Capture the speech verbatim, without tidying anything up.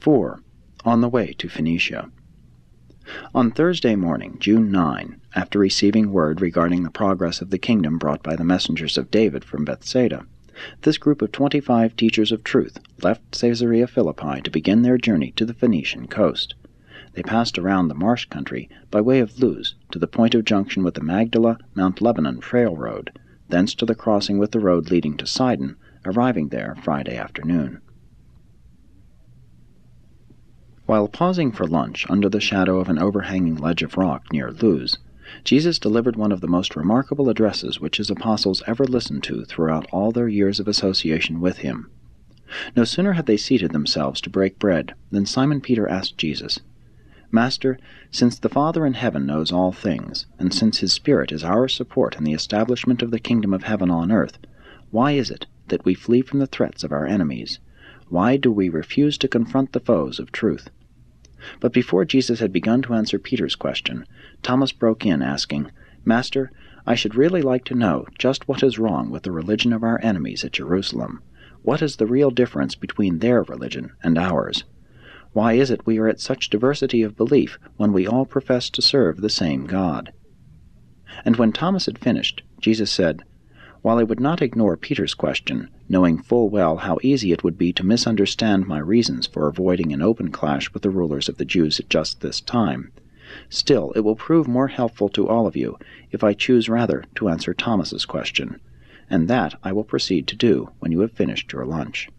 four. On the way to Phoenicia. On Thursday morning, June ninth, after receiving word regarding the progress of the kingdom brought by the messengers of David from Bethsaida, this group of twenty-five teachers of truth left Caesarea Philippi to begin their journey to the Phoenician coast. They passed around the marsh country by way of Luz to the point of junction with the Magdala-Mount Lebanon trail road, thence to the crossing with the road leading to Sidon, arriving there Friday afternoon. While pausing for lunch under the shadow of an overhanging ledge of rock near Luz, Jesus delivered one of the most remarkable addresses which his apostles ever listened to throughout all their years of association with him. No sooner had they seated themselves to break bread than Simon Peter asked Jesus, "Master, since the Father in heaven knows all things, and since his Spirit is our support in the establishment of the kingdom of heaven on earth, why is it that we flee from the threats of our enemies? Why do we refuse to confront the foes of truth?" But before Jesus had begun to answer Peter's question, Thomas broke in, asking, "Master, I should really like to know just what is wrong with the religion of our enemies at Jerusalem. What is the real difference between their religion and ours? Why is it we are at such diversity of belief when we all profess to serve the same God?" And when Thomas had finished, Jesus said, "While I would not ignore Peter's question, knowing full well how easy it would be to misunderstand my reasons for avoiding an open clash with the rulers of the Jews at just this time, still it will prove more helpful to all of you if I choose rather to answer Thomas's question, and that I will proceed to do when you have finished your lunch."